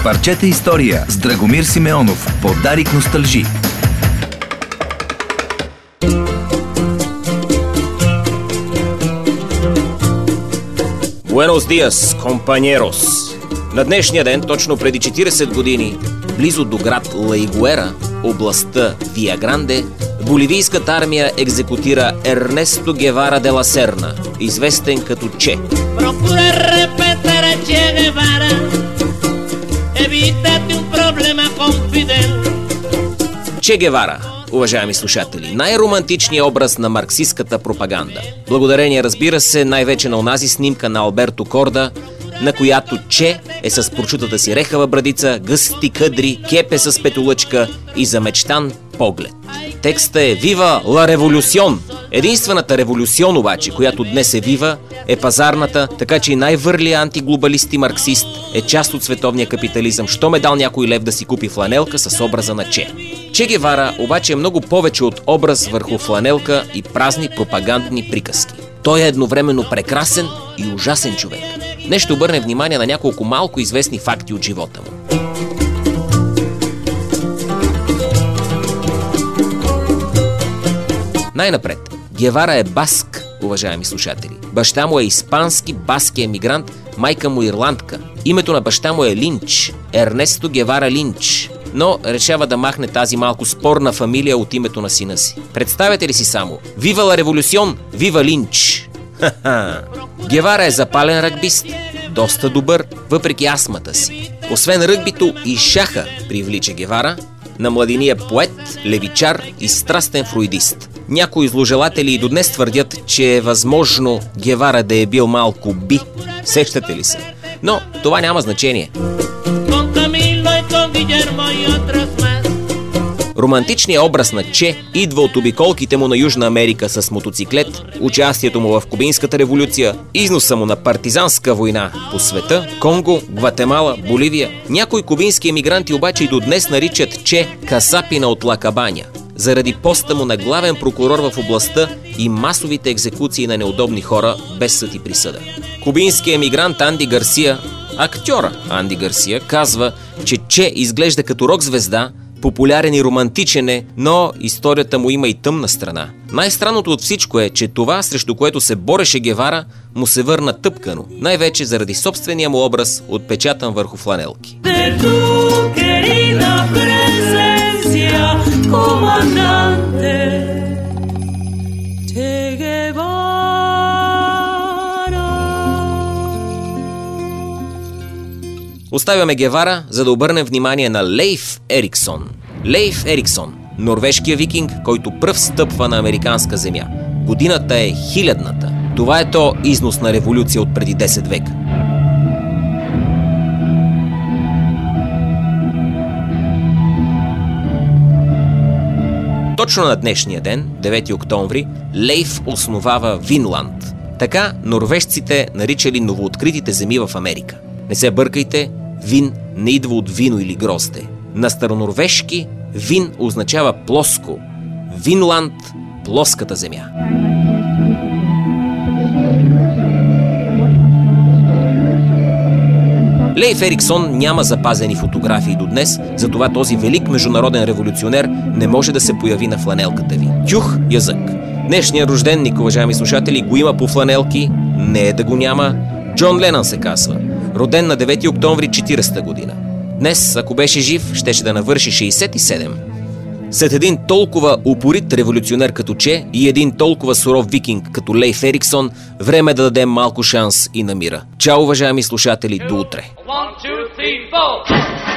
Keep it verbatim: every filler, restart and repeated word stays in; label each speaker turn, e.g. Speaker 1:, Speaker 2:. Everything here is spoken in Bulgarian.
Speaker 1: Парчета история с Драгомир Симеонов по Дарик Носталжи.
Speaker 2: Буенос диас, компаньерос! На днешния ден, точно преди четиридесет години, близо до град Ла Игуера, областта Виагранде, боливийската армия екзекутира Ернесто Гевара де ла Серна, известен като Че. Че Гевара, уважаеми слушатели, най-романтичният образ на марксистката пропаганда. Благодарение, разбира се, най-вече на онази снимка на Алберто Корда, на която Че е с прочутата си рехава брадица, гъсти къдри, кепе с петолъчка и замечтан поглед. Текстът е «Вива ла революцион». Единствената революцион обаче, която днес е вива, е пазарната, така че и най-върлия антиглобалист и марксист е част от световния капитализъм, що ме дал някой лев да си купи фланелка с образа на Че. Че Гевара обаче е много повече от образ върху фланелка и празни пропагандни приказки. Той е едновременно прекрасен и ужасен човек. Днес ще обърне внимание на няколко малко известни факти от живота му. Най-напред, Гевара е баск, уважаеми слушатели. Баща му е испански баски емигрант, майка му ирландка. Името на баща му е Линч, Ернесто Гевара Линч, но решава да махне тази малко спорна фамилия от името на сина си. Представете ли си само? Вива ла революцион, вива Линч! Ха-ха! Гевара е запален ръгбист, доста добър, въпреки астмата си. Освен ръгбито и шаха привлича Гевара, на младиния поет, левичар и страстен фруидист. Някои зложелатели и до днес твърдят, че е възможно Гевара да е бил малко би. Сещате ли се? Но това няма значение. Романтичният образ на Че идва от обиколките му на Южна Америка с мотоциклет, участието му в Кубинската революция, износа му на партизанска война по света, Конго, Гватемала, Боливия. Някои кубински емигранти обаче и до днес наричат Че Касапина от Лакабаня, заради поста му на главен прокурор в областта и масовите екзекуции на неудобни хора без съд и присъда. Кубинският емигрант Анди Гарсия, актьора Анди Гарсия, казва, че Че изглежда като рок-звезда, популярен и романтичен е, но историята му има и тъмна страна. Най-странното от всичко е, че това, срещу което се бореше Гевара, му се върна тъпкано, най-вече заради собствения му образ, отпечатан върху фланелки. Оставяме Гевара, за да обърнем внимание на Лейф Ериксон. Лейф Ериксон, норвежкия викинг, който пръв стъпва на американска земя. Годината е хилядната. Това е то износна революция от преди десет века. Точно на днешния ден, девети октомври, Лейф основава Винланд. Така норвежците наричали новооткритите земи в Америка. Не се бъркайте, вин не идва от вино или грозде. На старонорвежки вин означава плоско. Винланд – плоската земя. Лейф Ериксон няма запазени фотографии до днес, затова този велик международен революционер не може да се появи на фланелката ви. Тюх язък. Днешният рожденник, уважаеми слушатели, го има по фланелки, не е да го няма. Джон Ленън се казва. Роден на девети октомври четиридесета година. Днес, ако беше жив, щеше да навърши шейсет и седем. След един толкова упорит революционер като Че и един толкова суров викинг като Лейф Ериксон, време да дадем малко шанс и на мира. Чао, уважаеми слушатели, до утре! One, two, three, four.